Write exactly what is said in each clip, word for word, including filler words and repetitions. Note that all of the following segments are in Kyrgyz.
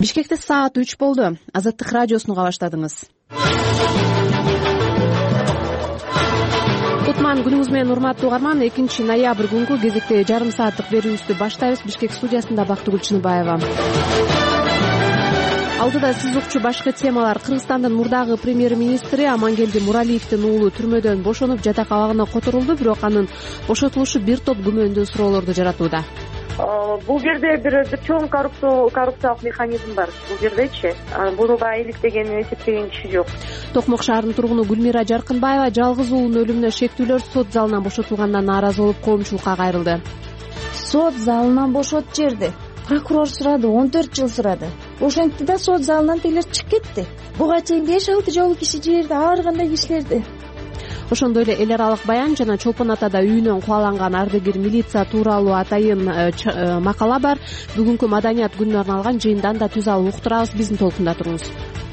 Бишкекте саат үч болду. Азаттык радиосуну уга баштадыңыз. Кутман күнүңүз менен урматтуу угарман. экинчи ноябрь күнгү кезекте жарым сааттык берүүбүздү баштайбыз. Бишкек студиясында Бактыгүл Чыныбаева. Алдыда сиз укчу башкы темалар. Кыргызстандын мурдагы премьер-министри Амангелди Муралиевдин уулу түрмөдөн бошонуп жатак абагына которулду, бирок анын бошотулушу бир топ күмөндүү суроолорду жаратууда. Бул жерде бир бир чоң коррупциялык механизм бар. Бул жердечи буну баягы иликтеген, эсептеген киши жок. Токмок шаарынын тургуну Гүлмира Жаркынбаева жалгыз уулунун өлүмүнө шектүүлөр сот залынан бошотулгандан нааразы болуп коомчулукка кайрылды. Сот залынан бошот жерди. Прокурор сурады, он төрт жыл сурады. Ошентти да сот залынан тегилер чыгып кетти. Буга чейин беш алты жолу киши жиберди, ар кандай кишилерди. Ошондой эле эл аралык баян жана Чолпон атада үйүнөн кубаланган ардыгер милиция тууралуу атайын макала бар. Бүгүнкү маданият күнүнө арналган жыйындан да түз алып уктурабыз. Биздин толкунда туруңуз.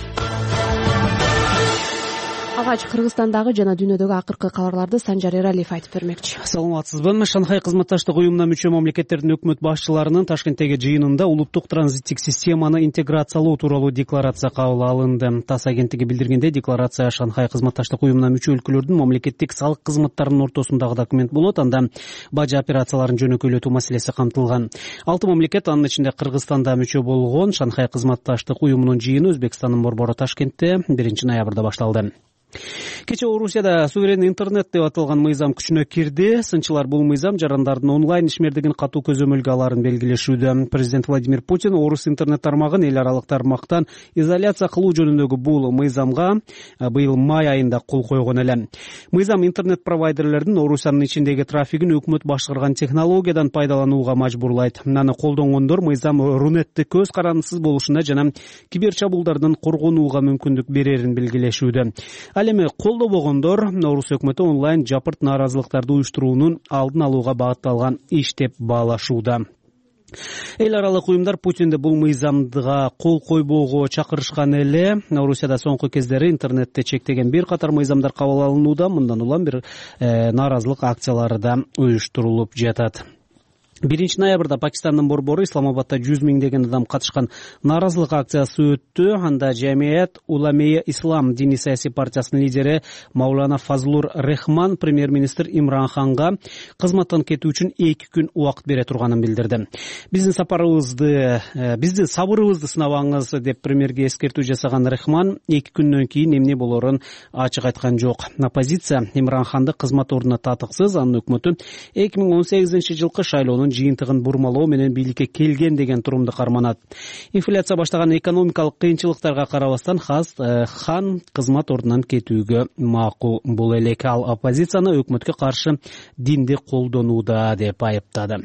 Алгач Кыргызстандагы жана дүйнөдөгү акыркы кабарларды Санжар Эралиев айтып бермекчи. Саламатсызбы. Шанхай кызматташтык уюмуна мүчө мамлекеттердин өкмөт башчыларынын Ташкенттеги жыйынында улуттук транзиттик системаны интеграциялоо тууралуу декларация кабыл алынды. ТАСС агенттиги билдиргендей, декларация Шанхай кызматташтык уюмуна мүчө өлкөлөрдүн мамлекеттик салык кызматтарынын ортосундагы документ болот. Анда бажы операцияларын жөнөкөйлөтүү маселеси камтылган. Алты мамлекет, анын ичинде Кыргызстанда мүчө болгон Шанхай кызматташтык уюмунун жыйыны Өзбекстандын борбору Ташкентте биринчи ноябрда башталды. Кечээ Орусияда суверен интернет деп аталган мыйзам күчүнө кирди. Сынчылар бул мыйзам жарандардын онлайн ишмердигин катуу көзөмөлгө аларын белгилешүүдө. Президент Владимир Путин Орус интернет тармагын эл аралык тармактан изоляция кылуу жөнүндөгү бул мыйзамга быйыл май айында кол койгон эле. Мыйзам интернет провайдерлердин Орусиянын ичиндеги трафигин өкмөт башкарган технологиядан пайдаланууга мажбурлайт. Аны колдонгондор мыйзам Рунетти көз карандысыз болушуна жана киберчабуулдардан коргонууга мүмкүндүк берерин белгилешүүдө. Ал эми колдобогондор Орус өкмөтү онлайн жапырт нааразылыктарды уюштуруунун алдын алууга багытталган иш деп баалашууда. Эл аралык уюмдар Путинди бул мыйзамга кол койбоого чакырышкан эле. Орусияда соңку кездери интернетте чектеген бир катар мыйзамдар кабыл алынууда. Мындан улам бир э, нааразылык акциялары да уюштурулуп жатат. биринчи ноябрда Пакистандын борбору Исламабадда жүз миңдеген адам катышкан нааразылык акциясы өттү. Анда Жамият Уламея Ислам диний саясий партиясынын лидери Маулана Фазлур Рехман премьер-министр Имран Ханга кызматтан кетүү үчүн эки күн убакыт бере турганын билдирди. Биздин сапарыбызды, биздин сабырыбызды сынабаңыз деп премьерге эскертүү жасаган Рехман эки күндөн кийин эмне болорун ачык айткан жок. Оппозиция Имран Ханды кызмат ордуна татыксыз, анын өкмөтү эки миң он сегизинчи жылкы шайлоонун жыйынтыгын бурмалоо менен бийликке келген деген турумду карманат. Инфляция баштаган экономикалык кыйынчылыктарга карабастан хас хан кызмат ордунан кетүүгө макул. Бул элек ал оппозицияны өкмөткө каршы динди колдонууда деп айыптады.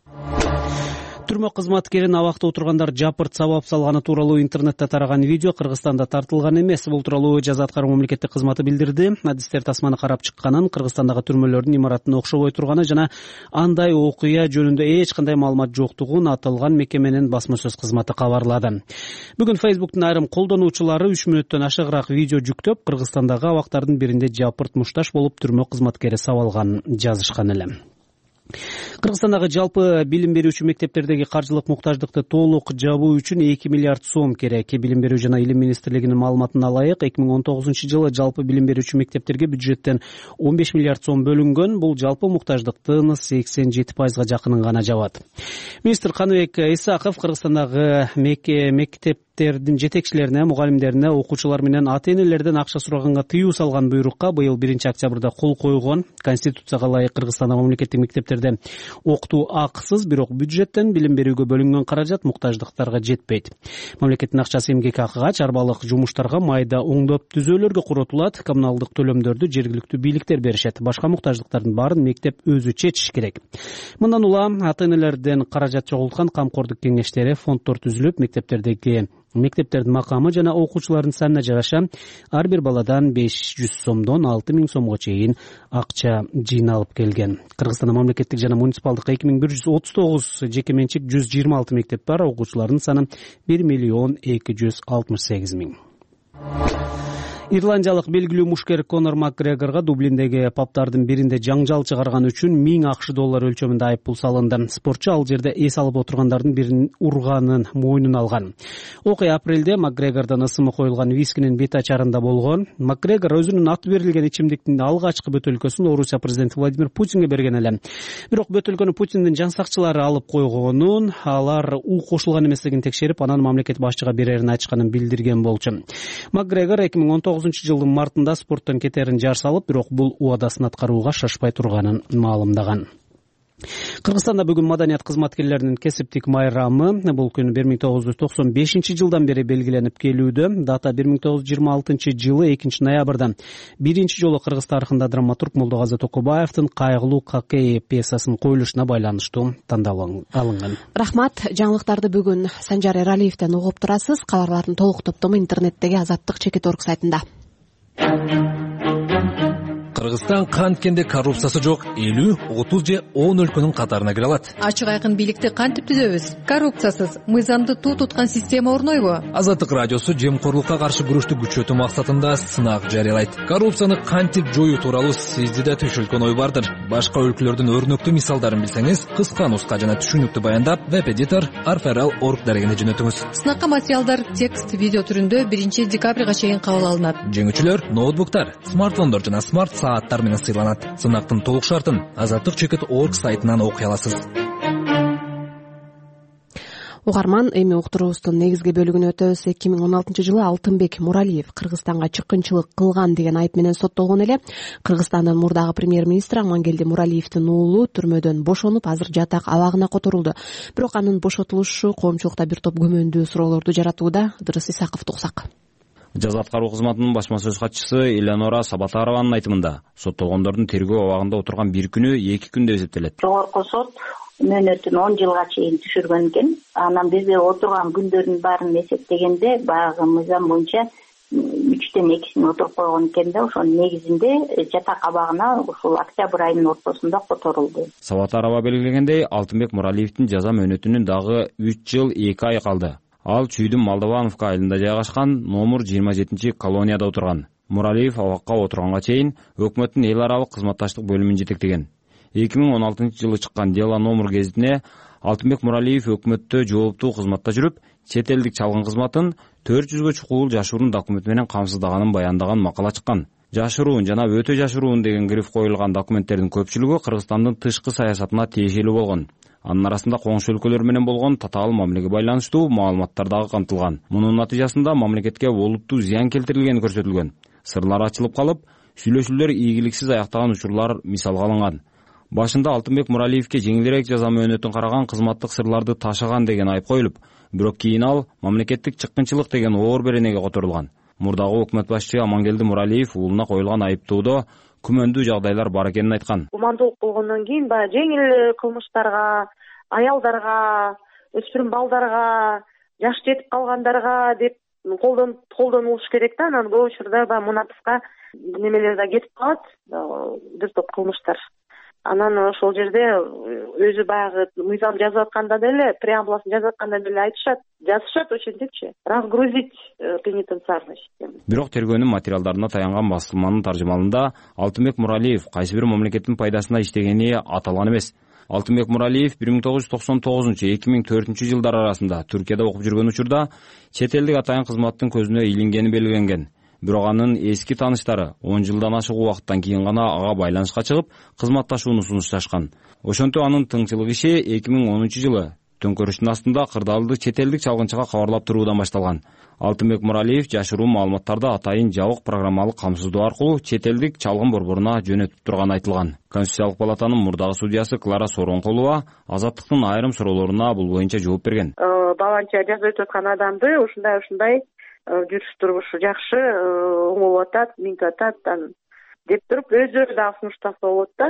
Түрмө кызматкерин абакта отургандар жапырт сабап салганы тууралуу интернетте тараган видео Кыргызстанда тартылган эмес. Бул тууралуу жаза аткаруу мамлекеттик кызматы билдирди. Адистер тасманы карап чыкканын, Кыргызстандагы түрмөлөрдүн имараттын окшобой турганы жана андай окуя жөнүндө эч кандай маалымат жоктугун аталган мекеменин басма сөз кызматы кабарлады. Бүгүн Фейсбуктун айрым колдонуучулары үч мүнөттөн ашыгыраак видео жүктөп, Кыргызстандагы абактардын биринде жапырт мушташ болуп түрмө кызматкери сабалганын жазышкан эле. Кыргызстандагы жалпы билим берүүчү мектептердеги каржылык муктаждыкты толук жабуу үчүн эки миллиард сом керек. Билим берүү жана илим министрлигинин маалыматына ылайык, эки миң он тогузунчу жылы жалпы билим берүүчү мектептерге бюджеттен он беш миллиард сом бөлүнгөн. Бул жалпы муктаждыктын сексен жети пайызга жакынын гана жабат. Министр Каныбек Исаков Кыргызстандагы мектептердин жетекчилерине, мугалимдерине, окуучулар менен ата-энелерден акча сураганга тыюу салган буйрукка быйыл биринчи октябрда кол койгон. Конституцияга ылайык Кыргызстандагы мамлекеттик мектептерде окутуу акысыз, бирок бюджеттен билим берүүгө бөлүнгөн каражат муктаждыктарга жетпейт. Мамлекеттин акчасы эмгек акыга, чарбалык жумуштарга, майда оңдоп түзөөлөргө коротулат. Коммуналдык төлөмдөрдү жергиликтүү бийликтер беришет. Башка муктаждыктардын баарын мектеп өзү чечиш керек. Мындан улам ата-энелерден каражат чогулткан камкордук кеңештери, фонддор түзүлүп, мектептердеги мектептердин макамы жана окуучулардын санына жараша ар бир баладан беш жүз сомдон алты миң сомго чейин акча жыйналып келген. Кыргызстанда мамлекеттик жана муниципалдык эки миң бир жүз отуз тогуз, жеке менчик жүз жыйырма алты мектеп бар. Окуучулардын саны бир миллион эки жүз алтымыш сегиз миң. Ирландиялык белгилүү мушкер Конор Макгрегорго Дублиндеги пабдардын биринде жаңжал чыгарган үчүн миң акш доллар өлчөмүндө айыппул салынды. Спортчу ал жерде эс алып отургандардын бирин урганын мойнуна алган. Окуя апрелде Макгрегордон ысымы коюлган вискинин бет ачарында болгон. Макгрегор өзүнүн аты берилген ичимдиктин алгачкы бөтөлкөсүн Орусия президенти Владимир Путинге берген эле. Бирок бөтөлкөнү Путиндин жан сакчылары алып койгонун, алар у кошулган эместигин текшерип, анан мамлекет башчыга берерин айтышканын билдирген болчу. Макгрегор эки миң он тогузунчу жылдын мартында спорттон кетерин жар салып, бирок бул убадасын аткарууга шашпай турганын маалымдаган. Кыргызстанда бүгүн маданият кызматкерлеринин кесиптик майрамы. Бул күн бир миң тогуз жүз токсон бешинчи жылдан бери белгиленип келүүдө. Дата бир миң тогуз жүз жыйырма алтынчы жылы экинчи ноябрда биринчи жолу кыргыз тарыхында драматург Молдогазы Токобаевдин Кайгылуу Какей пьесасынын коюлушуна байланыштуу тандалып алынган. Рахмат. Жаңылыктарды бүгүн Санжар Эралиевден угуп турасыз. Кабарлардын толук топтому интернеттеги Азаттык чекит орг сайтында. Кыргызстан канткенде коррупциясы жок элүү, отуз же он өлкөнүн катарына кире алат. Ачык айкын бийликти кантип түзөбүз? Коррупциясыз, мыйзамды туу туткан система орнойбу? Азаттык радиосу жемкорлукка каршы күрөштү күчөтүү максатында сынак жарыялайт. Коррупцияны кантип жоюу тууралуу сизди да түшүлгөн ой бардыр. Башка өлкөлөрдүн өрнөктүү мисалдарын билсеңиз, кыска нуска жана түшүнүктүү баяндап, веб-эдитор арферал точка орг дарегине жөнөтүңүз. Сынакка материалдар текст, видео түрүндө биринчи декабрга чейин кабыл алынат. Жеңүүчүлөр ноутбуктар, смартфондор жана смарт сааттар менен сыйланат. Сынактын толук шартын Азаттык чекит точка орг сайтынан окуй аласыз. Угарман, эми уктуруубуздун негизги бөлүгүнө өтөбүз. эки миң он алтынчы жылы Алтынбек Муралиев Кыргызстанга чыккынчылык кылган деген айып менен соттолгон эле. Кыргызстандын мурдагы премьер-министри Амангелди Муралиевдин уулу түрмөдөн бошонуп, азыр жатак абагына которулду. Бирок анын бошотулушу коомчулукта бир топ күмөндүү суроолорду жаратууда. Ыдырыс Исаковду угсак. Жаза аткаруу кызматынын башма сөз катчысы Элеонора Сабатарованын айтымында, соттолгондордун тергөө абагында отурган бир күнү эки күн деп эсептелет. Жогорку сот мөөнөтүн он жылга чейин түшүргөн экен. Анан бизде отурган күндөрдүн баарын эсептегенде баягы мыйзам боюнча үчтөн экисин отуруп койгон экен да, ошонун негизинде жатак абагына ушул октябрь айынын ортосунда которулду. Сабатарова белгилегендей, Алтынбек Муралиевдин жаза мөөнөтүнүн дагы үч жыл эки ай калды. Ал Чүйдүн Молдовановка айылында жайгашкан номер жыйырма жетинчи колонияда отурган. Муралиев абакка отурганга чейин өкмөттүн эл аралык кызматташтык бөлүмүн жетектеген. эки миң он алтынчы жылы чыккан Дело номер гезитине Алтынбек Муралиев өкмөттө жооптуу кызматта жүрүп, чет элдик чалгын кызматын төрт жүзгө чукул жашыруун документ менен камсыздаганын баяндаган макала чыккан. Жашыруун жана өтө жашыруун деген гриф коюлган документтердин көпчүлүгү Кыргызстандын тышкы саясатына тиешелүү болгон. Анын арасында коңшу өлкөлөр менен болгон татаал мамилеге байланыштуу маалыматтар дагы камтылган. Мунун натыйжасында мамлекетке олуттуу зыян келтирилгени көрсөтүлгөн. Сырлар ачылып калып, сүйлөшүүлөр ийгиликсиз аяктаган учурлар мисалга алынган. Башында Алтынбек Муралиевке жеңилирээк жаза мөөнөтүн караган кызматтык сырларды ташыган деген айып коюлуп, бирок кийин ал мамлекеттик чыккынчылык деген оор беренеге которулган. Мурдагы өкмөт башчы Амангелди Муралиев уулуна коюлган айыптоодо күмөндүү жагдайлар бар экенин айткан. Гумандуулук болгондон кийин баягы жеңил кылмыштарга, аялдарга, өспүрүм балдарга, жаш жетип калгандарга деп колдон колдонулуш керек да. Анан көп учурда баягы мунатыфка немелер да кетип калат, бир топ кылмыштар. Анан ошол жерде өзү баягы мыйзам жазып атканда деле, преамбуласын жазып атканда деле айтышат, жазышат ошентипчи, разгрузить пенитенциарный систему. Бирок тергөөнүн материалдарына таянган басылманын таржымалында Алтынбек Муралиев кайсы бир мамлекеттин пайдасына иштегени аталган эмес. Алтынбек Муралиев бир миң тогуз жүз токсон тогузунчу эки миң төртүнчү жылдар арасында Түркияда окуп жүргөн учурда чет элдик атайын кызматтын көзүнө илингени белгиленген. Бирок анын эски тааныштары он жылдан ашык убакыттан кийин гана ага байланышка чыгып, кызматташууну сунушташкан. Ошентип анын тыңчылык иши эки миң онунчу жылы төңкөрүштүн астында кырдаалды чет элдик чалгынчыга кабарлап туруудан башталган. Алтынбек Муралиев жашыруун маалыматтарды атайын жабык программалык камсыздоо аркылуу чет элдик чалгын борборуна жөнөтүп турганы айтылган. Конституциялык палатанын мурдагы судьясы Клара Сооронкулова Азаттыктын айрым суроолоруна бул боюнча жооп берген. Баланча жазып өтүп аткан адамды ушундай ушундай жүрүш турмушу жакшы, оңолуп атат, минтип атат деп туруп өздөрү дагы сунуштаса болот да.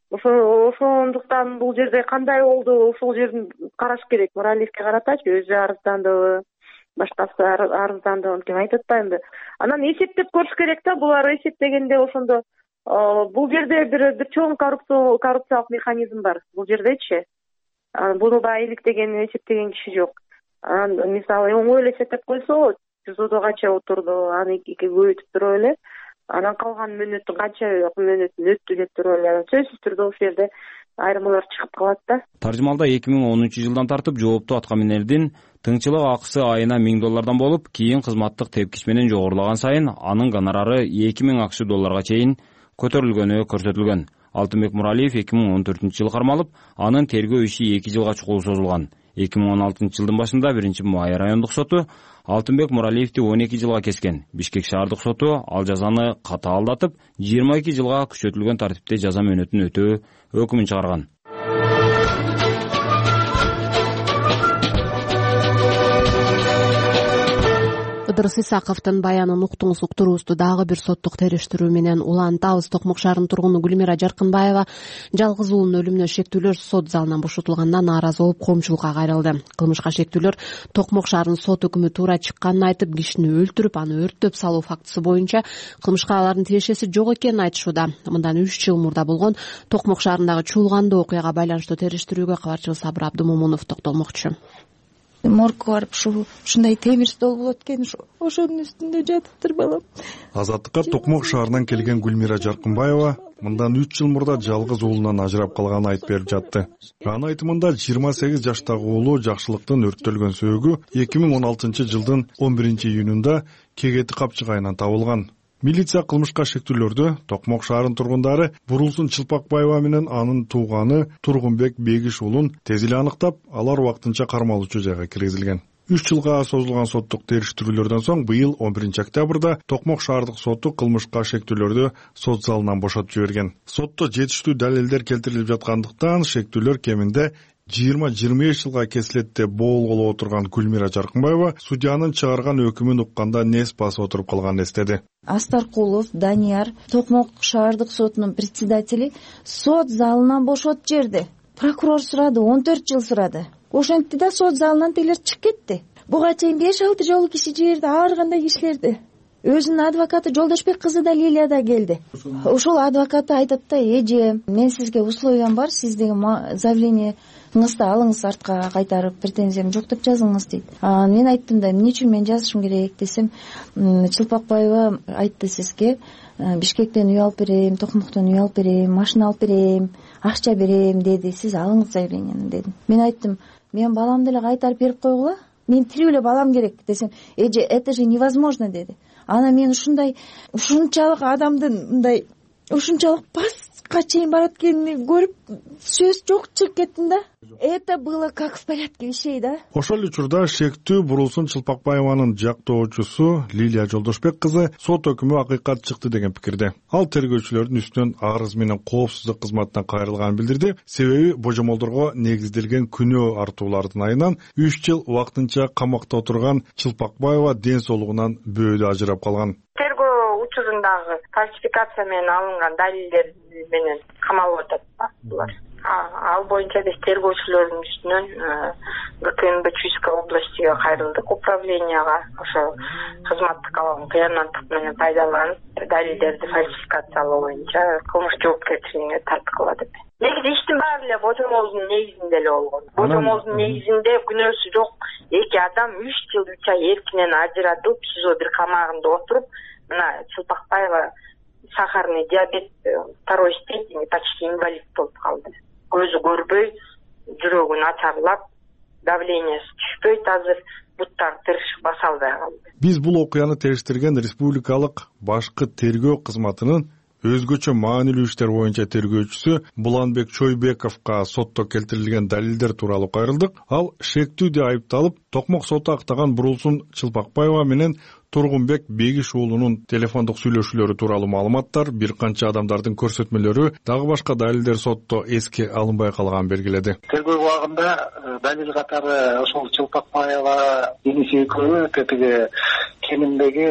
Ошондуктан бул жерде кандай болду, ошол жерин караш керек. Муралиевке каратачы өзү арыздандыбы, башкасы арыздандыбы, ким айтып атпаймынбы. Анан эсептеп көрүш керек да, булар эсептегенде ошондо бул жерде бир бир чоң коррупциялык механизм бар. Бул жердечи буну баягы иликтеген, эсептеген киши жок. Мисалы оңой эле эсептеп койсо тизодо кача отурду, аны экиге көбөйтүп туруп эле анан калган мөөнөтүн канча мөөнөтүн өттү деп туруп эле анан сөзсүз түрдө ошол жерде айырмалар чыгып калат да. Таржымалда эки миң онунчу жылдан тартып жооптуу аткаминердин тыңчылык акысы айына миң доллардан болуп, кийин кызматтык тепкич менен жогорулаган сайын анын гонорары эки миң акш долларга чейин көтөрүлгөнү көрсөтүлгөн. Алтынбек Муралиев эки миң он төртүнчү жылы кармалып, анын тергөө иши эки жылга чукул созулган. эки миң он алтынчы жылдын башында биринчи май райондук соту Алтынбек Муралиевди он эки жылга кескен. Бишкек шаардык соту ал жазаны катаалдатып, жыйырма эки жылга күчөтүлгөн тартипте жаза мөөнөтүн өтөө өкүмүн чыгарган. Ыдырыс Исаковдун баянын уктуңуз, уктуруубузду дагы бир соттук териштирүү менен улантабыз. Токмок шаарынын тургуну Гүлмира Жаркынбаева жалгыз уулунун өлүмүнө шектүүлөр сот залынан бошотулганына нааразы болуп, коомчулукка кайрылды. Кылмышка шектүүлөр Токмок шаарынын сот өкүмү туура чыкканын айтып, кишини өлтүрүп, аны өрттөп салуу фактысы боюнча кылмышка алардын тиешеси жок экенин айтышууда. Мындан үч жыл мурда болгон Токмок шаарындагы чуулгандуу окуяга байланыштуу териштирүүгө кабарчыбыз Сабыр Абдымомунов токтолмокчу. Моргко барып ушундай темир стол болот экен, ошонун үстүндө жатыптыр балам. Азаттыкка Токмок шаарынан келген Гүлмира Жаркынбаева мындан үч жыл мурда жалгыз уулунан ажырап калганын айтып берип жатты. Анын айтымында жыйырма сегиз жаштагы уулу Жакшылыктын өрттөлгөн сөөгү эки миң он алтынчы жылдын он биринчи июнунда Кегети капчыгайынан табылган. Милиция кылмышка шектүүлөрдү Токмок шаарынын тургундары Бурулсун Чылпакбаева менен анын тууганы Тургунбек Бегиш уулун тез эле аныктап, алар убактынча кармалуучу жайга киргизилген. үч жылга созулган соттук териштирүүлөрдөн соң быйыл он биринчи октябрда Токмок шаардык соту кылмышка шектүүлөрдү сот залынан бошотуп жиберген. Сотто жетиштүү далилдер келтирилип жаткандыктан шектүүлөр кеминде жыйырма жыйырма беш жылга кесилет деп боолголоп отурган Гүлмира Жаркынбаева судьянын чыгарган өкүмүн укканда нес басып отуруп калганын эстеди. Астаркулов Данияр, Токмок шаардык сотунун председатели сот залынан бошотуп жиберди. Прокурор сурады, он төрт жыл сурады. Ошентти да сот залынан тейлер чыгып кетти. Буга чейин беш алты жолу киши жиберди, ар кандай кишилерди. Өзүнүн адвокаты Жолдошбек кызы да Лилия да келди. Ошол адвокаты айтат да, эже, мен сизге условиям бар, сиздин заявлениеңизди алыңыз, артка кайтарып, претензиям жок деп жазыңыз дейт. Мен айттым да, эмне үчүн мен жазышым керек десем, Чылпакбаева айтты сизге, Бишкектен үй алып берем, Токмоктон үй алып берем, машина алып берем, акча берем деди. Сиз алыңыз заявлениени дедим. Мен айттым, мен баламды эле кайтарып берип койгула, мен тирүү эле балам керек десем, эже, это же невозможно деди. Ана мен ушундай, ушунчалык адамдын мындай, ушунчалык пастка чейин барат экенин көрүп, сөз жок чыгып кеттим да. Это было как в порядке вещей, да? Ошол эле учурда шектүү Бурулсун Чылпакбаеванын жактоочусу Лилия Жолдошбек кызы сот өкүмү акыйкат чыкты деген пикирде. Ал тергөөчүлөрдүн үстүнөн арыз менен коопсуздук кызматынан кайрылганын билдирди. Себеби божомолдорго негизделген күнөө артуулардын айынан үч жыл убактынча камакта отурган Чылпакбаева ден соолугунан бөөдө ажырап калган. Тергөө учурундагы фальсификация менен алынган далилдер менен камалып атат булар. Ал боюнча биз тергөөчүлөрдүн үстүнөн ГКНБ Чуйской областиге кайрылдык, управленияга ошо кызматтык алган кыянаттык менен пайдаланып далилдерди фальсификациялоо боюнча кылмыш жоопкерчилигине тарткыла деп. Негизи иштин баары эле божомолдун негизинде эле болгон. Божомолдун негизинде күнөөсү жок эки адам үч жыл үч ай эркинен ажыратылып, СИЗО бир камагында отуруп, мына Чылпакбаева сахарный диабет второй степени, почти инвалид болуп калды. Көзү көрбөй, жүрөгү начарлап, давлениясы түшпөйт, азыр буттары тырышып баса албай калды. Биз бул окуяны териштирген республикалык башкы тергөө кызматынын өзгөчө маанилүү иштер боюнча тергөөчүсү Буланбек Чойбековго сотто келтирилген далилдер тууралуу кайрылдык. Ал шектүүдө айыпталып, Токмок соту актаган Бурулсун Чылпакбаева менен Тургунбек Бегиш уулунун телефондук сүйлөшүүлөрү тууралуу маалыматтар, бир канча адамдардын көрсөтмөлөрү, дагы башка далилдер сотто эске алынбай калганын белгиледи. Тергөө убагында далил катары ошол Чылпакбаева иниси экөө тетиги кеминдеги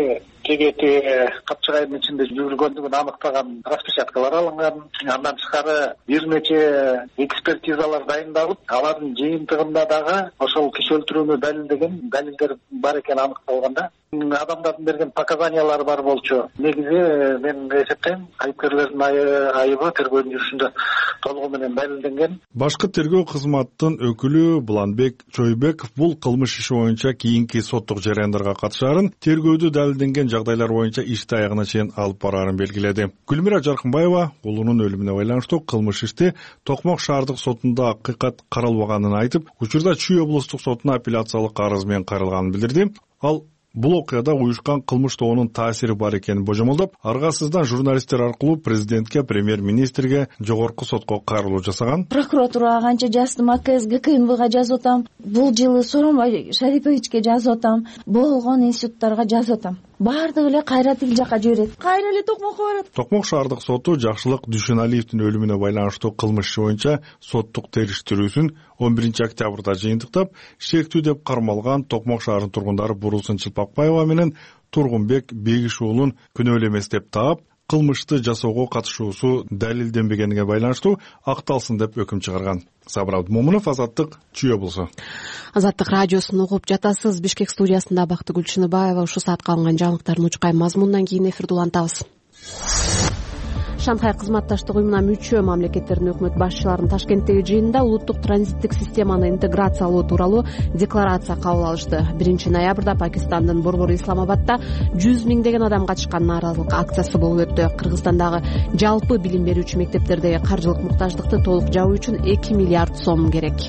тегети капчыгайдын ичинде жүргөндүгүн аныктаган распечаткалар алынган. Андан тышкары бир нече экспертизалар дайындалып, алардын жыйынтыгында дагы ошол киши өлтүрүүнү далилдеген далилдер бар экени аныкталган да. Адамдардын берген показаниялары бар болчу. Негизи мен эсептейм, айыпкерлердин айыбы тергөөнүн жүрүшүндө толугу менен далилденген. Башкы тергөө кызматтын өкүлү Буланбек Чойбеков бул кылмыш иши боюнча кийинки соттук жарыяндарга катышаарын, тергөөдө далилденген жагдайлар боюнча ишти аягына чейин алып бараарын белгиледи. Гүлмира Жаркынбаева улунун өлүмүнө байланыштуу кылмыш ишти Токмок шаардык сотунда акыйкат каралбаганын айтып, учурда Чүй облустук сотуна апелляциялык арыз менен кайрылганын билдирди. Ал бул окуяда уюшкан кылмыш тобунун таасири бар экенин божомолдоп, аргасыздан журналисттер аркылуу президентке, премьер-министрге, жогорку сотко кайрылуу жасаган. Прокуратурага канча жаздым, АКС ГКМБга жазып атам. Бул жылы Сооронбай Шариповичке жазып атам. Болгон институттарга жазып атам. Бардыгы эле кайра тил жака жиберет. Кайра эле Токмокко барат. Токмок шаардык соту Жакшылык Дүйшөналиевдин өлүмүнө байланыштуу кылмыш иши боюнча соттук териштирүүсүн он биринчи октябрда жыйынтыктап, шектүү деп кармалган Токмок шаарынын тургундары Бурулсын Чылпакбаева менен Тургунбек Бегиш уулун күнөөлүү эмес деп таап, кылмышты жасоого катышуусу далилденбегенине байланыштуу акталсын деп өкүм чыгарган. Сабыр Абдымомунов, Азаттык, Чүй облусу. Азаттык радиосун угуп жатасыз. Бишкек студиясында Бактыгүл Чыныбаева. Ушул саатка алынган жаңылыктардын учкай мазмунунан кийин эфирди улантабыз. Шанхай кызматташтык уюмуна мүчө мамлекеттердин өкмөт башчыларынын Ташкенттеги жыйынында улуттук транзиттик системаны интеграциялоо тууралуу декларация кабыл алышты. биринчи ноябрда Пакистандын борбору Исламабадда жүз миңдеген адам катышкан нааразылык акциясы болуп өттү. Кыргызстандагы жалпы билим берүүчү мектептердеги каржылык муктаждыкты толук жабуу үчүн эки миллиард сом керек.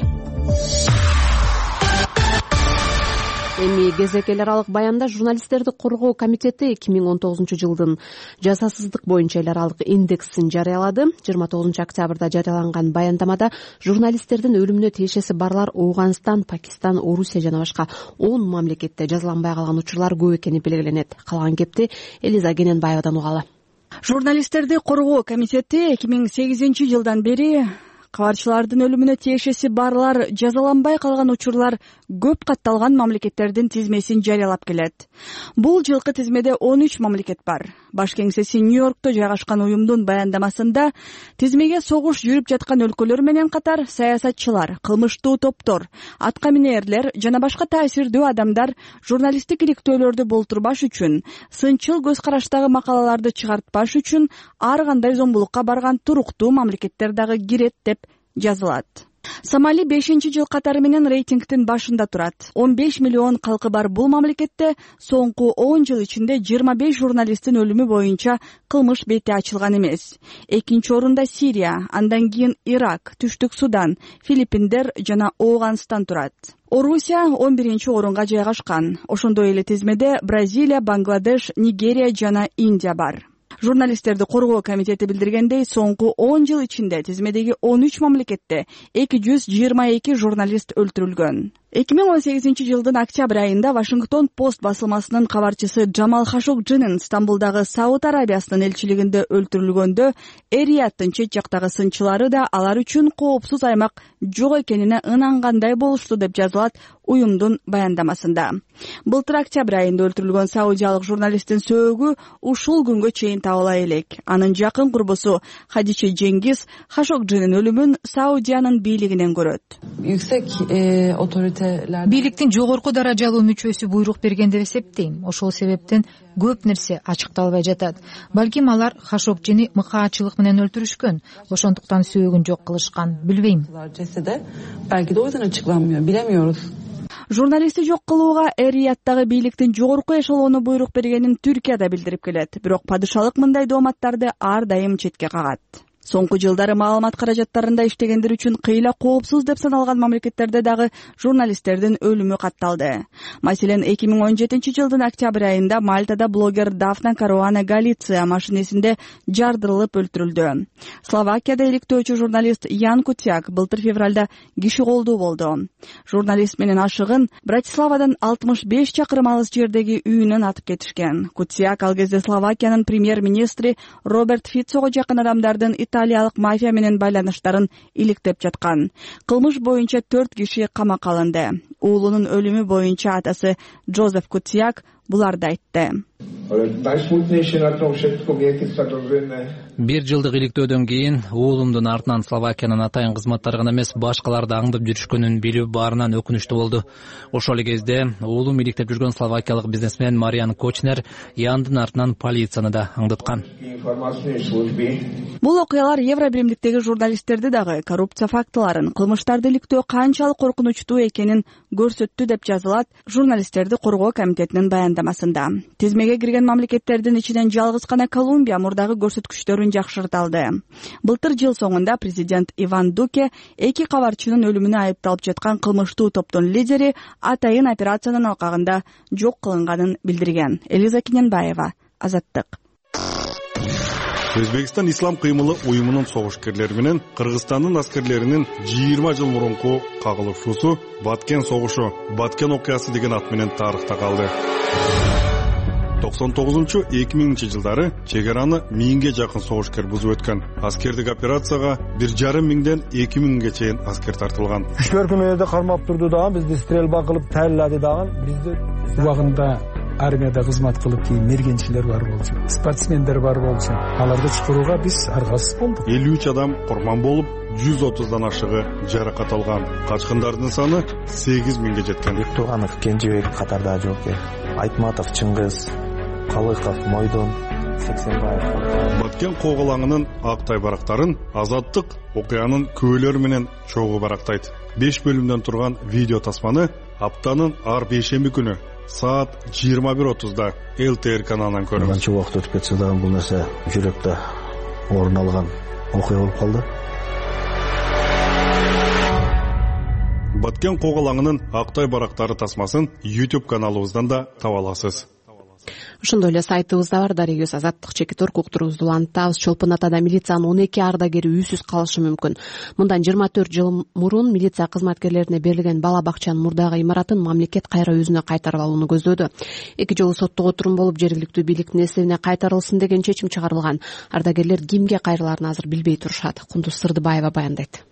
Эми кезек эл аралык баянда журналисттерди коргоо комитети эки миң он тогузунчу жылдын жазасыздык боюнча эл аралык индексин жарыялады. жыйырма тогузунчу октябрда жарыяланган баяндамада журналисттердин өлүмүнө тиешеси барлар Ооганстан, Пакистан, Орусия жана башка он мамлекетте жазаланбай калган учурлар көп экени белгиленет. Калаган кепти Элиза Кененбаевадан угалы. Журналисттерди коргоо комитети эки миң сегизинчи жылдан бери кабарчылардын өлүмүнө тиешеси барлар жазаланбай калган учурлар көп катталган мамлекеттердин тизмесин жарыялап келет. Бул жылкы тизмеде он үч мамлекет бар. Баш кеңсеси Нью-Йоркто жайгашкан уюмдун баяндамасында тизмеге согуш жүрүп жаткан өлкөлөр менен катар саясатчылар, кылмыштуу топтор, атка минээрлер жана башка таасирдүү адамдар журналисттик иликтөөлөрдү болтурбаш үчүн, сынчыл көз караштагы макалаларды чыгартпаш үчүн ар кандай зомбулукка барган туруктуу мамлекеттер дагы кирет деп жазылат. Сомали бешинчи жыл катары менен рейтингдин башында турат. он беш миллион калкы бар бул мамлекетте соңку он жыл ичинде жыйырма беш журналисттин өлүмү боюнча кылмыш бети ачылган эмес. Экинчи орунда Сирия, андан кийин Ирак, Түштүк Судан, Филиппиндер жана Ооганстан турат. Орусия он биринчи орунга жайгашкан. Ошондой эле тизмеде Бразилия, Бангладеш, Нигерия жана Индия бар. Журналисттерди коргоо комитети билдиргендей, соңку он жыл ичинде тизмедеги он үч мамлекетте эки жүз жыйырма эки журналист өлтүрүлгөн. эки миң он сегизинчи жылдын октябрь айында Вашингтон Пост басылмасынын кабарчысы Джамал Хашогджинин Стамбулдагы Сауд Арабиясынын элчилигинде өлтүрүлгөндө эр-Рияттын чет жактагы сынчылары да алар үчүн коопсуз аймак жок экенине ынангандай болушту деп жазылат уюмдун баяндамасында. Былтыр октябрь айында өлтүрүлгөн саудиялык журналисттин сөөгү ушул күнгө чейин табыла элек. Анын жакын курбусу Хадиче Жеңгиз Хашогджинин өлүмүн Саудиянын бийлигинен көрөт. Yüksek e, otoriteler бийликтин жогорку даражалуу мүчөсү буйрук берген деп эсептейм. Ошол себептен көп нерсе ачыкталбай жатат. Балким алар Хашогджини мыкаачылык менен өлтүрүшкөн, ошондуктан сөөгүн жок кылышкан, билбейм. Belki de o yüzden açıklanmıyor. Bilemiyoruz. Журналистти жок кылууга эр-Рияттагы бийликтин жогорку эшелону буйрук бергенин Түркия да билдирип келет. Бирок падышалык мындай дооматтарды ар дайым четке кагат. Соңку жылдары маалымат каражаттарында иштегендер үчүн кыйла коопсуз деп саналган мамлекеттерде дагы журналисттердин өлүмү катталды. Маселен, эки миң он жетинчи жылдын октябрь айында Мальтада блогер Дафна Каруана Галиция машинесинде жардырылып өлтүрүлдү. Словакияда иликтөөчү журналист Ян Кутяк былтыр февралда киши колдуу болду. Журналист менен ашыгын Братиславадан алтымыш беш чакырым алыс жердеги үйүнөн атып кетишкен. Кутяк ал кезде Словакиянын премьер-министри Роберт Фицого жакын адамдардын италиялык мафия менен байланыштарын иликтеп жаткан. Кылмыш боюнча төрт киши камакка алынды. Уулунун өлүмү боюнча атасы Джозеф Кутяк буларды айтты. бир жылдык иликтөөдөн кийин уулумдун артынан Словакиянын атайын кызматтары гана эмес башкаларды аңдып жүрүшкөнүн билүү баарынан өкүнүчтүү болду. Ошол эле кезде уулум иликтеп жүргөн словакиялык бизнесмен Мариан Кочнер Яндын артынан полицияны да аңдыткан. Бул окуялар Евробиримдиктеги журналисттерди дагы коррупция фактыларын, кылмыштарды иликтөө канчалык коркунучтуу экенин көрсөттү деп жазылат журналисттерди коргоо комитетинин баяндамасында. Тизмеге кирген мамлекеттердин ичинен жалгыз гана Колумбия мурдагы көрсөткүчтөрүн жакшырта. Былтыр жыл соңунда президент Иван Дуке эки кабарчынын өлүмүнө айыпталып жаткан кылмыштуу топтун лидери атайын операциянын алкагында жок кылынганын билдирген. Элиза Киненбаева, Азаттык. Өзбекстан ислам кыймылы уюмунун согушкерлери менен Кыргызстандын аскерлеринин жыйырма жыл мурунку кагылышуусу Баткен согушу, Баткен окуясы деген ат менен тарыхта калды. токсон тогузунчу эки миңинчи жылдары чек араны миңге жакын согушкер бузуп өткөн. Аскердик операцияга бир жарым миңден эки миңге чейин аскер тартылган. үч төрт күн жерде кармап турду дагы, бизди стрельба кылып таалады дагы. Бизди убагында армияда кызмат кылып кийин мергенчилер бар болчу, спортсмендер бар болчу. Аларды чакырууга биз аргасыз болдук. элүү үч адам курман болуп, жүз отуздан ашыгы жаракат алган. Качкындардын саны сегиз миңге жеткен. Бектурганов Кенжебек катарда жок экен. Айтматов Чыңгыз, Калыков Мойдон, Сексенбаев. Баткен коголаңынын ак тайбарактарын Азаттык окуянын көөлөрү менен чогуу барактайт. беш бөлүмдөн турган видео тасманы аптанын ар бейшемби күнү саат жыйырма бир отузда эл тэ эр каналынан көрүңүз. Канча убакыт өтүп кетсе дагы бул нерсе жүрөктө орун алган окуя болуп калды. Баткен коголаңынын ак тайбарактары тасмасын YouTube каналыбыздан да таба аласыз. Ошондой эле сайтыбызда бар Дарыгөз Азаттык чекит укуктурубузду улантабыз. Чолпон атада милициянын он эки ардагери үйсүз калышы мүмкүн. Мындан жыйырма төрт жыл мурун милиция кызматкерлерине берилген бала бакчанын мурдагы имаратын мамлекет кайра өзүнө кайтарып алууну көздөөдү. Эки жолу соттук отурум болуп, жергиликтүү бийликтин эсебине кайтарылсын деген чечим чыгарылган. Ардагерлер кимге кайрылаарын азыр билбей турушат. Кундуз Сырдыбаева баяндайт.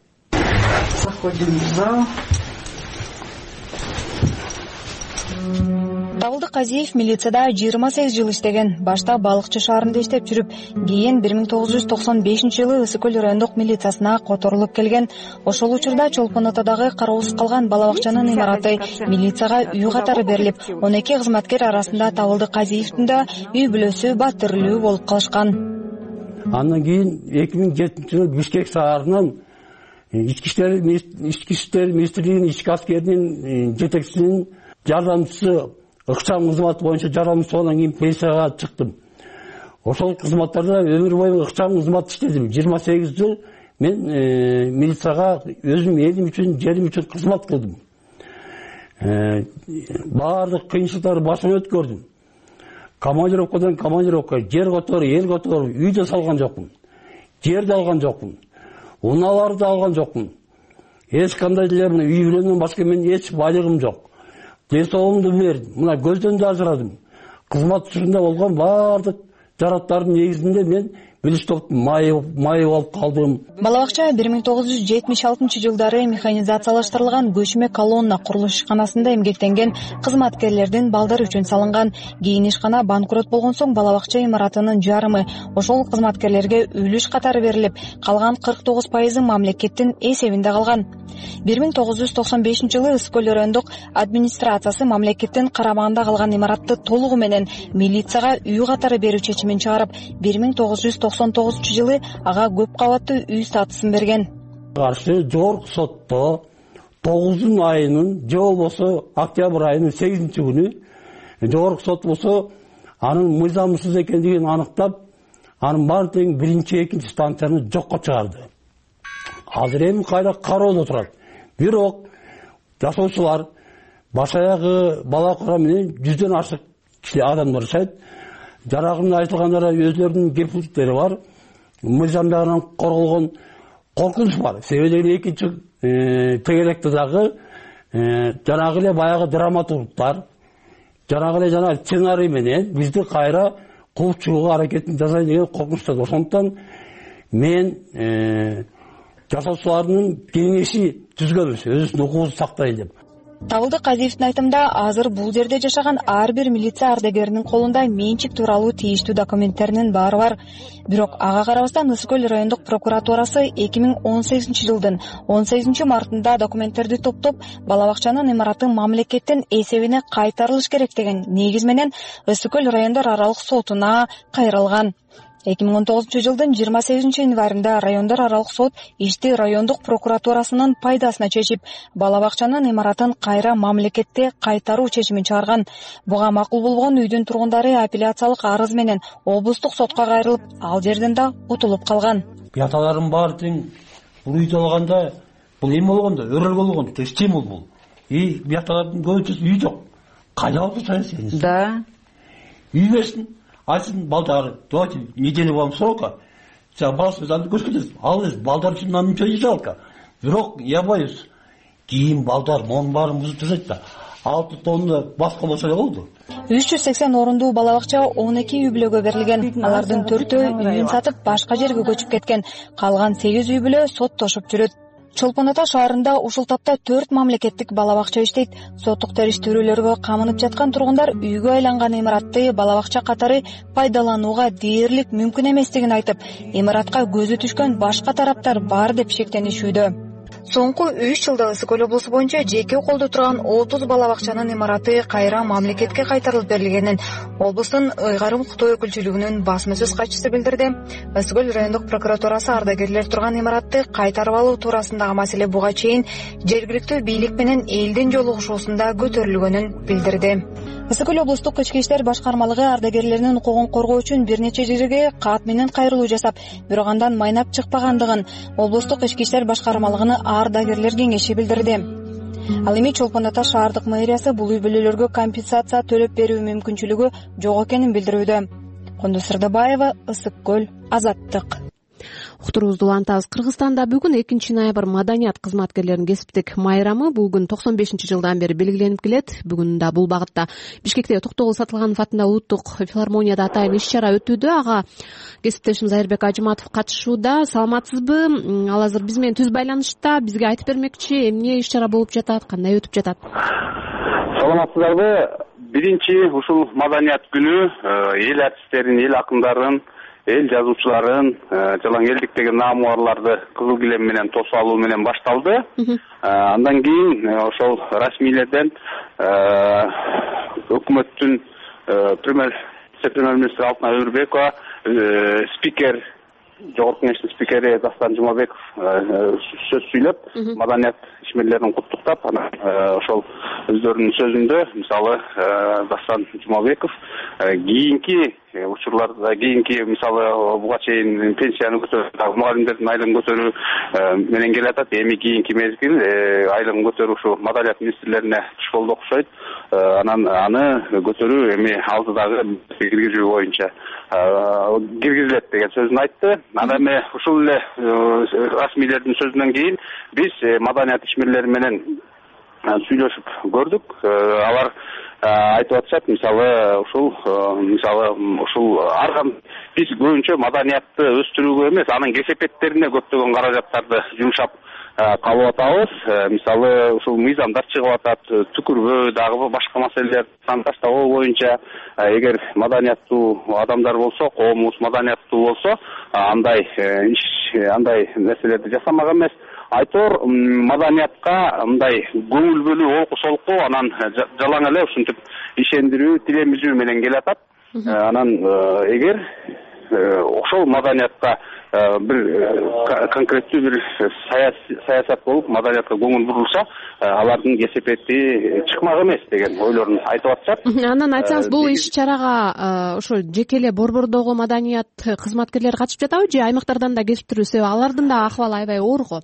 Табылдык Казиев милицияда жыйырма сегиз жыл иштеген. Башта балыкчы шаарында иштеп жүрүп, кийин бир миң тогуз жүз токсон бешинчи жылы Ысык көл райондук милициясына которулуп келген. Ошол учурда Чолпон атадагы кароосуз калган бала бакчанын имараты милицияга үй катары берилип, он эки кызматкер арасында Табылдык Казиевдин да үй бүлөсү батирлүү болуп калышкан. Андан кийин эки миң жетинчи жылы Бишкек шаарынан ички иштер ички иштер министрлигинин ички аскеринин жетекчисинин жардамчысы ыкчам кызмат боюнча жардамчысы болгондон кийин пенсияга чыктым. Ошол кызматтарда өмүр бою ыкчам кызмат иштедим. жыйырма сегиз жыл мен милицияга өзүм элим үчүн, жерим үчүн кызмат кылдым. Баардык кыйынчылыктарды башыман өткөрдүм. Командировкадан командировка, жер котору, эл котору, үй да салган жокмун. Жер да алган жокмун. Унааларды да алган жокмун. Эч кандай деле үй бүлөмдөн башка менин эч байлыгым жок. Денсаулыгымды бердим. Мына көздөн да ажырадым. Кызмат учурунда болгон баардык жараттардын негизинде мен билиш топтун майы майы болуп калдым. Бала бакча бир миң тогуз жүз жетимиш алтынчы жылдары механизациялаштырылган көчмө колонна курулуш ишканасында эмгектенген кызматкерлердин балдары үчүн салынган. Кийин ишкана банкрот болгон соң бала бакча имаратынын жарымы ошол кызматкерлерге үлүш катары берилип, калган кырк тогуз пайызы мамлекеттин эсебинде калган. бир миң тогуз жүз токсон бешинчи жылы Ысык көл райондук администрациясы мамлекеттин карамагында калган имаратты толугу менен милицияга үй катары берүү чечимин чыгарып, бир миң тогуз жүз токсон тогузунчу жылы ага көп кабаттуу үй статусун берген. Каршы жогорку сотто тогузунчу айынын же болбосо октябрь айынын сегизинчи күнү жогорку сот болсо анын мыйзамсыз экендигин аныктап, анын баары тең биринчи, экинчи станцияны жокко чыгарды. Азыр эми кайра кароодо турат. Бирок жашоочулар баш аягы бала кара менен жүздөн ашык киши адамдар жашайт. Жарагында айтылгандары өзлөрүнүн кепилдиктери бар. Мыйзам жагынан корголгон коркунуч бар. Себеби экинчи тегеректе дагы жанагы эле баягы драматургтар, жанагы эле жана сценарий менен бизди кайра кууп чыгууга аракетин жасайт деген коркунучта. Ошондуктан мен жашоочулардын кеңеши түзгөнбүз, өзүнүн укугун сактайлы деп. Табылдык Казиевдин айтымында азыр бул жерде жашаган ар бир милиция ардагеринин колунда менчик тууралуу тийиштүү документтеринин баары бар. Бирок ага карабастан Ысык көл райондук прокуратурасы эки миң он сегизинчи жылдын он сегизинчи мартында документтерди топтоп, бала бакчанын имараты мамлекеттин эсебине кайтарылыш керек деген негиз менен Ысык көл райондор аралык сотуна кайрылган. эки миң он тогузунчу жылдын жыйырма сегизинчи январында райондор аралык сот ишти райондук прокуратурасынын пайдасына чечип, бала бакчанын имаратын кайра мамлекетке кайтаруу чечимин чыгарган. Буга макул болгон үйдүн тургундары апелляциялык арыз менен облустук сотко кайрылып, ал жерден да утулуп калган. Яталарым бар тең бул үйдү алганда, бул эме болгондо, өрөл болгондо, эчтем бул. И яталардын көбүнчөсү үй жок. Кайда отурсаң сен? Да. Үй берсин. Айсын балдары, давайте неделю вам срока, сейчас баласы заңды көрсетесіз, ал ез балдар үшін нам ничего не жалко. Бирок я боюсь, кийин балдар монун баарын бузуп турат да, алты тонна баска болсо болду. үч жүз сексен орундуу бала бакча он эки үй бүлөгө берилген. Алардын төртөө үйүн сатып башка жерге көчүп кеткен. Калган сегиз үй бүлө соттошуп жүрөт. Чолпон Ата шаарында ушул тапта төрт мамлекеттик бала бакча иштейт. Соттук териштирүүлөргө камынып жаткан тургундар үйгө айланган имаратты бала бакча катары пайдаланууга дээрлик мүмкүн эместигин айтып, имаратка көзү түшкөн башка тараптар бар деп шектенишүүдө. Соңку үч жылда Ысык көл облусу боюнча жеке колдо турган отуз бала бакчанын имараты кайра мамлекетке кайтарылып берилгенин облустун ыйгарым Кытай өкүлчүлүгүнүн басма сөз катчысы билдирди. Ысык көл райондук прокуратурасы ардагерлер турган имаратты кайтарып алуу туурасындагы маселе буга чейин жергиликтүү бийлик менен элдин жолугушуусунда көтөрүлгөнүн билдирди. Ысык көл облустук ички иштер башкармалыгы ардагерлеринин укугун коргоо үчүн бир нече жерге кат менен кайрылуу жасап, бирок андан майнап чыкпагандыгын облустук ички иштер башкармалыгыны ардагерлер кеңеши билдирди. Ал эми Чолпон Ата шаардык мэриясы бул үй бүлөлөргө компенсация төлөп берүү мүмкүнчүлүгү жок экенин билдирүүдө. Кондус Сырдабаева, Ысык көл, Азаттык. Уктуруубузду улантабыз. Кыргызстанда бүгүн экинчи ноябрь маданият кызматкерлеринин кесиптик майрамы. Бул күн токсон бешинчи жылдан бери белгиленип келет. Бүгүн да бул багытта Бишкекте Токтогул Сатылганов атындагы улуттук филармонияда атайын иш-чара өтүүдө. Ага кесиптешим Айырбек Ажыматов катышууда. Саламатсызбы? Ал азыр биз менен түз байланышта. Бизге айтып бермекчи, эмне иш-чара болуп жатат, кандай өтүп жатат? Саламатсыздарбы? Биринчи ушул маданият күнү эл артисттерин, эл акындарын, эл жазуучуларын, жалаң элдик деген наамуарларды кызыл килем менен тосуп алуу менен башталды. Андан кийин ошол расмийлерден өкмөттүн премьер-министри Алтынай Өрбекова, спикер, жогорку кеңештин спикери Дастан Жумабеков сөз сүйлөп, маданият ишмерлерин куттуктап, анан ошол өздөрүнүн сөзүндө, мисалы, Дастан Жумабеков кийинки учурларда, кийинки мисалы буга чейин пенсияны көтөрүү, мугалимдердин айлыгын көтөрүү менен келатат. Эми кийинки мезгил айлыгын көтөрүү ушу маданият министрлерине түш болду окшойт. Анан аны көтөрүү эми алдыдагы киргизүү боюнча киргизилет деген сөзүн айтты. Анан эми ушул эле расмийлердин сөзүнөн кийин биз маданият ишмерлери менен сүйлөшүп көрдүк. Алар айтып атышат, мисалы ушул мисалы ушул арган биз көбүнчө маданиятты өстүрүүгө эмес, анын кесепеттерине көптөгөн каражаттарды жумшап калып атабыз. Мисалы ушул мыйзамдар чыгып атат, түкүрбө дагы башка маселелер сан таштабоо боюнча эгер маданияттуу адамдар болсо, коомубуз маданияттуу болсо, андай иш, андай нерселерди жасамак эмес. Айтор маданиятка мындай көңүл бөлүү, олку солку, анан жалаң эле ушинтип ишендирүү, тилемизүү менен келатат. Анан эгер ошол маданиятка бир конкреттүү бир саясат болуп, маданиятка көңүл бурулса, алардын кесепети чыкмак эмес деген ойлорун айтып атышат. Анан айтсаңыз, бул иш-чарага ошо жеке эле борбордогу маданият кызматкерлери катышып жатабы же аймактардан да кесиптир себеби алардын да акыбалы аябай оорго?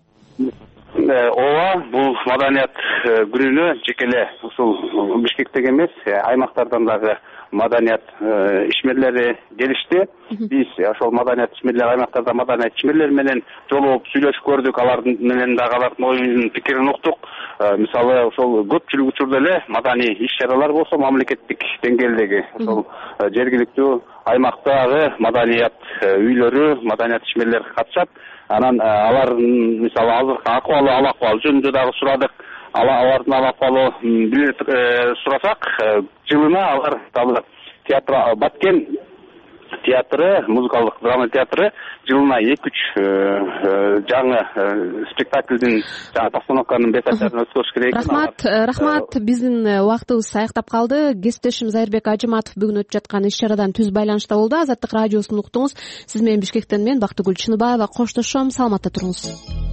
Ооба, бул маданият күнүнө жеке эле ушул Бишкектеги эмес, аймактардан дагы маданият ишмерлери келишти. Биз ошол маданият ишмерлери аймактарда маданият ишмерлери менен жолугуп сүйлөшүп көрдүк, алардын менен дагы алардын оюн пикирин уктук. Мисалы, ошол көпчүлүк учурда эле маданий иш-чаралар болсо мамлекеттик деңгээлдеги ошол жергиликтүү аймактагы маданият үйлөрү, маданият ишмерлери катышат. Анан алардын мисалы азыркы акыбалы, ал акыбал жөнүндө дагы сурадык. алардын абалы билет сурасак, жылына алар театр Баткен театры, музыкалдык драма театры жылына эки үч жаңы спектаклдин жаңы постановканын бетачарын өткөрүш керек. Рахмат, рахмат. Биздин убактыбыз саякта калды. Кесиптешим Зайырбек Ажыматов бүгүн өтүп жаткан иш чарадан түз байланышта болду. Азаттык радиосун уктуңуз. Сиз менен Бишкектен мен Бактыгүл Чыныбаева коштошом. Саламатта туруңуз.